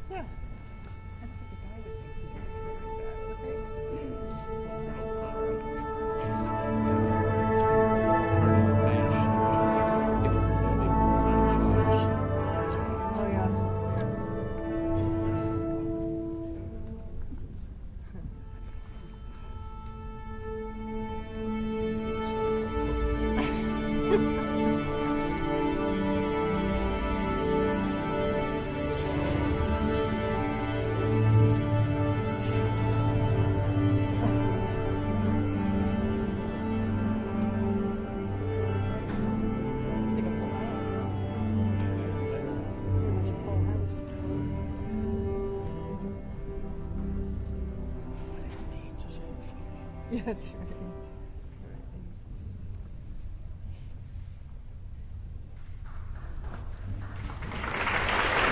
Yeah. I think the guy would think he was doing that. Oh, yeah. It's like a full house. Pretty much a full house. Yeah, that's right.